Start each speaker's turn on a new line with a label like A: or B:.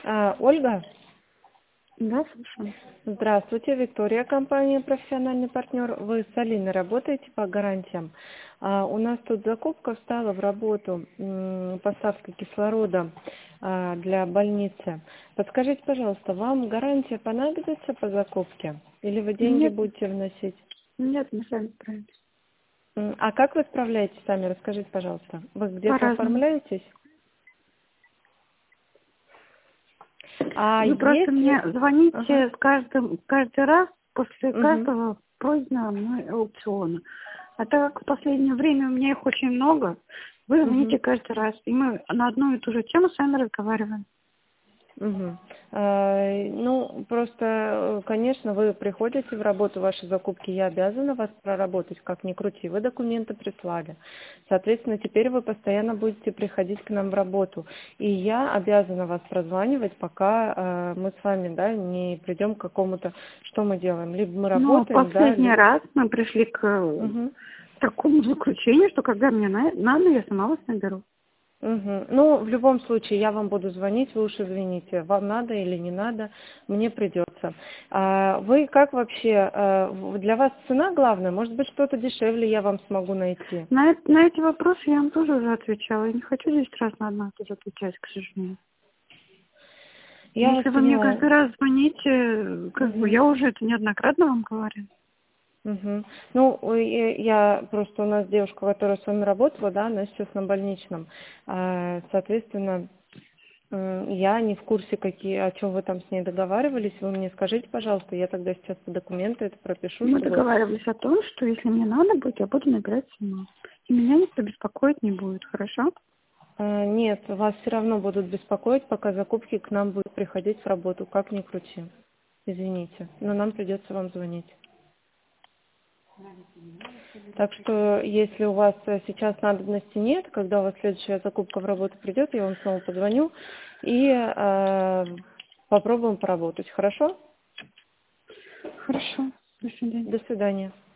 A: Ольга,
B: Да, слушаю.
A: здравствуйте, Виктория, компания «Профессиональный партнер». Вы с Алиной работаете по гарантиям. У нас тут закупка встала в работу, поставка кислорода для больницы. Подскажите, пожалуйста, вам гарантия понадобится по закупке? Или вы деньги
B: Нет,
A: будете вносить?
B: нет, мы сами справимся.
A: А как вы справляетесь сами? Расскажите, пожалуйста. Вы где-то
B: По-разному.
A: оформляетесь? А
B: Вы просто мне
A: если... Ага.
B: звоните каждый раз после
A: Мгм.
B: каждого пройденного мной аукциона. А так как в последнее время у меня их очень много, вы звоните
A: Мгм.
B: каждый раз. И мы на одну и ту же тему с вами разговариваем.
A: Мгм. Ну, просто, конечно, вы приходите в работу, ваши закупки, я обязана вас проработать, как ни крути. Вы документы прислали. Соответственно, теперь вы постоянно будете приходить к нам в работу. И я обязана вас прозванивать, пока мы с вами, да, не придем к какому-то, что мы делаем. Либо мы
B: Но
A: работаем, да,
B: последний раз мы пришли к
A: Мгм.
B: такому заключению, что когда мне надо, я сама вас наберу.
A: Мгм. Ну, в любом случае, я вам буду звонить, вы уж извините, вам надо или не надо, мне придется. Вы как вообще, для вас цена главная? Может быть, что-то дешевле я вам смогу найти?
B: На эти вопросы я вам тоже уже отвечала. Я не хочу 10 раз на одно и то же отвечать, к сожалению.
A: Я вас
B: Если вы мне
A: поняла.
B: каждый раз звоните, как бы
A: Мгм.
B: я уже это неоднократно вам говорю.
A: Мгм. Ну, я просто, у нас девушка, которая с вами работала, да, она сейчас на больничном. Соответственно, я не в курсе, о чем вы там с ней договаривались. Вы мне скажите, пожалуйста, я тогда сейчас по документы это пропишу,
B: Мы
A: чтобы...
B: договаривались о том, что если мне надо будет, я буду набирать сама. И меня никто беспокоить не будет, хорошо?
A: Нет, вас все равно будут беспокоить, пока закупки к нам будут приходить в работу, как ни крути. Извините, но нам придется вам звонить. Так что, если у вас сейчас надобности нет, когда у вас следующая закупка в работу придет, я вам снова позвоню и попробуем поработать. Хорошо?
B: Хорошо. До свидания.
A: До свидания.